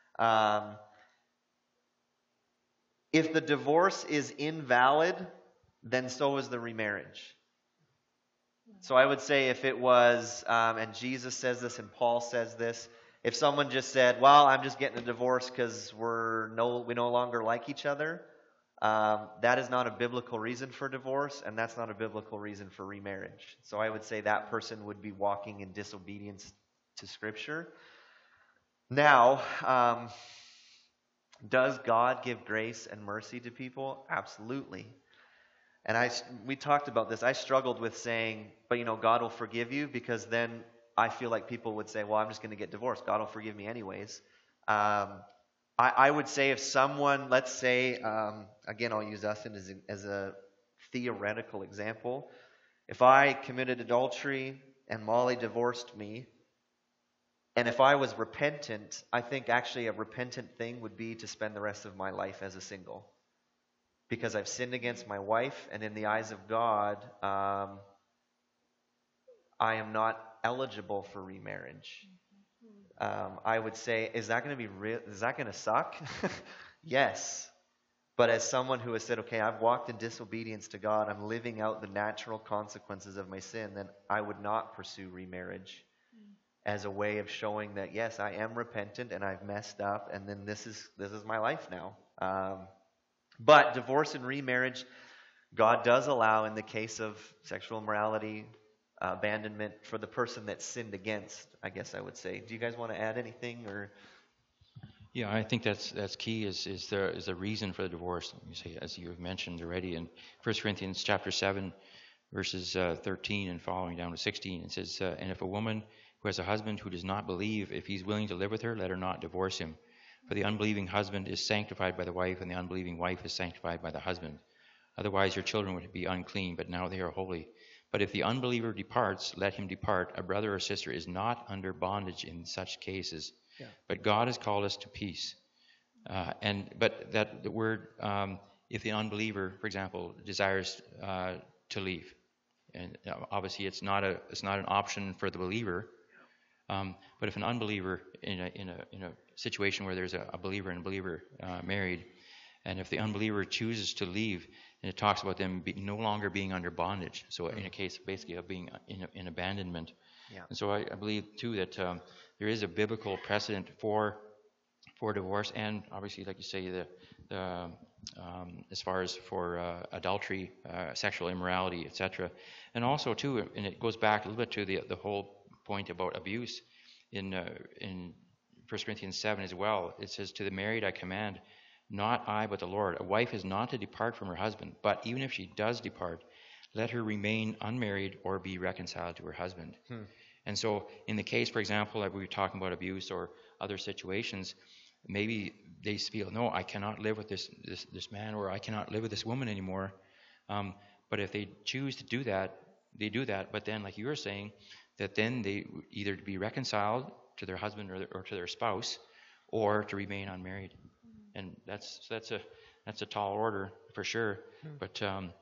If the divorce is invalid, then so is the remarriage. So I would say if it was, and Jesus says this and Paul says this, if someone just said, well, I'm just getting a divorce because we no longer like each other, that is not a biblical reason for divorce, and that's not a biblical reason for remarriage. So I would say that person would be walking in disobedience to Scripture. Now, does God give grace and mercy to people? Absolutely. And we talked about this. I struggled with saying, but God will forgive you, because then I feel like people would say, well, I'm just going to get divorced. God will forgive me anyways. I would say if someone, let's say, again, I'll use us as a theoretical example. If I committed adultery and Molly divorced me, and if I was repentant, I think actually a repentant thing would be to spend the rest of my life as a single. Because I've sinned against my wife, and in the eyes of God, I am not eligible for remarriage. I would say, is that going to be real? Is that going to suck? Yes. But as someone who has said, okay, I've walked in disobedience to God, I'm living out the natural consequences of my sin, then I would not pursue remarriage as a way of showing that, yes, I am repentant and I've messed up, and then this is my life now. But divorce and remarriage, God does allow in the case of sexual immorality, abandonment for the person that's sinned against, I guess I would say. Do you guys want to add anything? Or Yeah, I think that's key is the reason for the divorce. You say, as you've mentioned already in 1 Corinthians chapter 7, verses 13 and following down to 16, it says, and if a woman who has a husband who does not believe, if he's willing to live with her, let her not divorce him. For the unbelieving husband is sanctified by the wife, and the unbelieving wife is sanctified by the husband. Otherwise your children would be unclean, but now they are holy. But if the unbeliever departs, let him depart. A brother or sister is not under bondage in such cases. Yeah. But God has called us to peace. But that the word, if the unbeliever, for example, desires to leave, and obviously it's not an option for the believer. But if an unbeliever in a situation where there's a believer and a believer married, and if the unbeliever chooses to leave, and it talks about them no longer being under bondage, so in a case basically of being in abandonment. Yeah. And so I believe too that there is a biblical precedent for divorce, and obviously, like you say, the as far as for adultery, sexual immorality, etc. And also too, and it goes back a little bit to the whole point about abuse in 1 Corinthians 7 as well. It says, to the married I command, not I but the Lord. A wife is not to depart from her husband, but even if she does depart, let her remain unmarried or be reconciled to her husband. And so in the case, for example, like we were talking about abuse or other situations, maybe they feel, no, I cannot live with this man, or I cannot live with this woman anymore. But if they choose to do that, they do that. But then, like you were saying, that then they either to be reconciled to their husband or to their spouse, or to remain unmarried. And that's a tall order for sure. But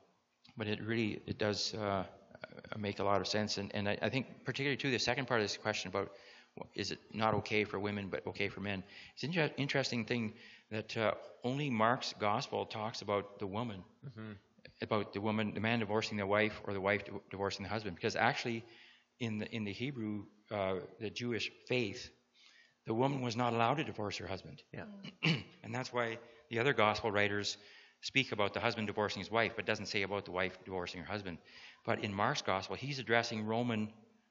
it does make a lot of sense. And I think particularly too the second part of this question about is it not okay for women but okay for men? It's an interesting thing that only Mark's gospel talks about the woman, about the woman, the man divorcing the wife, or the wife divorcing the husband. Because actually, in the Hebrew, the Jewish faith, the woman was not allowed to divorce her husband. Yeah. And that's why the other gospel writers speak about the husband divorcing his wife, but doesn't say about the wife divorcing her husband. But in Mark's gospel, he's addressing Romans.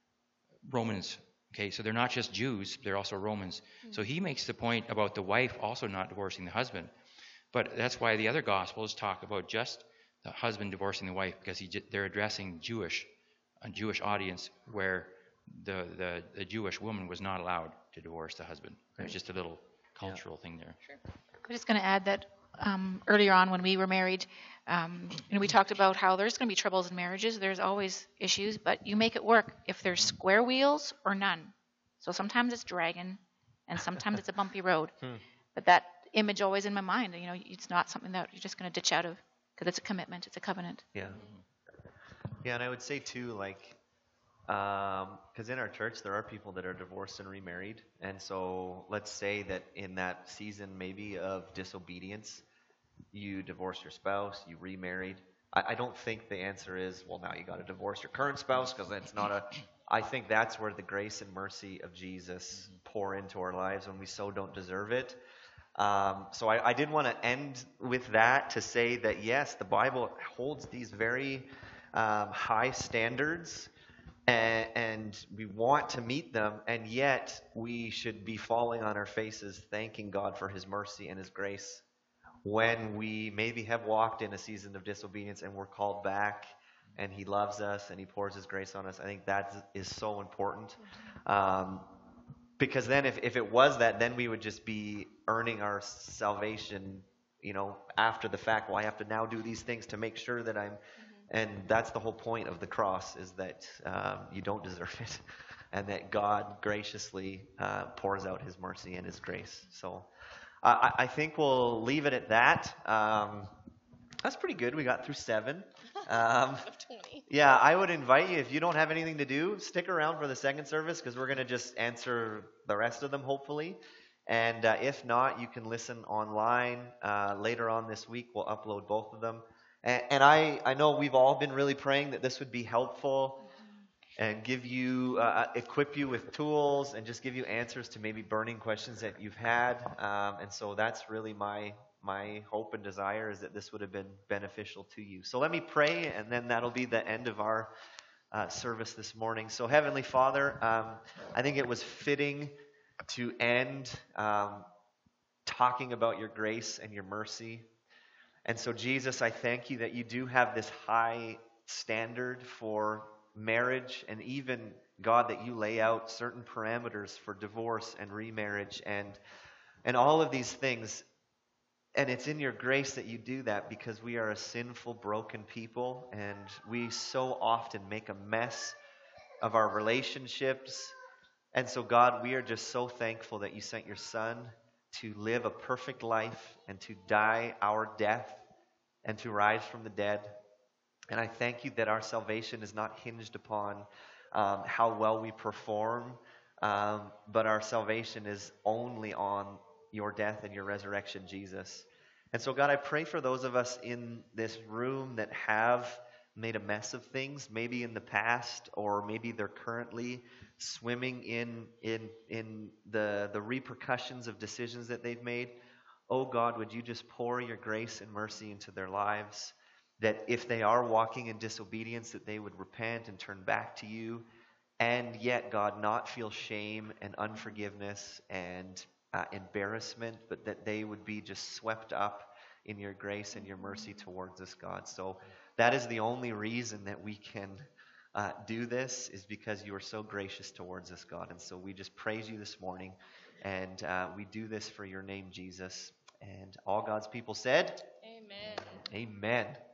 Okay, so they're not just Jews, they're also Romans. So he makes the point about the wife also not divorcing the husband. But that's why the other gospels talk about just the husband divorcing the wife because they're addressing a Jewish audience where the Jewish woman was not allowed to divorce the husband. It was just a little cultural thing there. I'm just going to add that earlier on when we were married, we talked about how there's going to be troubles in marriages. There's always issues, but you make it work if there's square wheels or none. So sometimes it's dragging, and sometimes it's a bumpy road. But that image always in my mind. It's not something that you're just going to ditch out of because it's a commitment. It's a covenant. Yeah. Yeah, and I would say too, because in our church there are people that are divorced and remarried, and so let's say that in that season maybe of disobedience, you divorced your spouse, you remarried. I don't think the answer is, well, now you got to divorce your current spouse because that's not a. I think that's where the grace and mercy of Jesus pour into our lives when we so don't deserve it. So I did want to end with that to say that yes, the Bible holds these very high standards. And we want to meet them, and yet we should be falling on our faces thanking God for His mercy and His grace when we maybe have walked in a season of disobedience and we're called back and He loves us and He pours His grace on us. I think that is so important. Because then if it was that, then we would just be earning our salvation, after the fact. Well, I have to now do these things to make sure that I'm... And that's the whole point of the cross, is that you don't deserve it, and that God graciously pours out His mercy and His grace. So I think we'll leave it at that. That's pretty good. We got through 7. Out of 20. Yeah, I would invite you, if you don't have anything to do, stick around for the second service, because we're going to just answer the rest of them, hopefully. And if not, you can listen online. Later on this week, we'll upload both of them. And I know we've all been really praying that this would be helpful and give you, equip you with tools and just give you answers to maybe burning questions that you've had. And so that's really my hope and desire, is that this would have been beneficial to you. So let me pray, and then that'll be the end of our service this morning. So Heavenly Father, I think it was fitting to end talking about your grace and your mercy. And so, Jesus, I thank you that you do have this high standard for marriage, and even, God, that you lay out certain parameters for divorce and remarriage and all of these things. And it's in your grace that you do that, because we are a sinful, broken people, and we so often make a mess of our relationships. And so, God, we are just so thankful that you sent your Son to live a perfect life and to die our death and to rise from the dead. And I thank you that our salvation is not hinged upon how well we perform, but our salvation is only on your death and your resurrection, Jesus. And so, God, I pray for those of us in this room that have made a mess of things, maybe in the past, or maybe they're currently swimming in the repercussions of decisions that they've made. Oh God, would you just pour your grace and mercy into their lives, that if they are walking in disobedience, that they would repent and turn back to you, and yet, God, not feel shame and unforgiveness and embarrassment, but that they would be just swept up in your grace and your mercy towards us, God. So that is the only reason that we can do this, is because you are so gracious towards us, God. And so we just praise you this morning, and we do this for your name, Jesus. And all God's people said, Amen. Amen.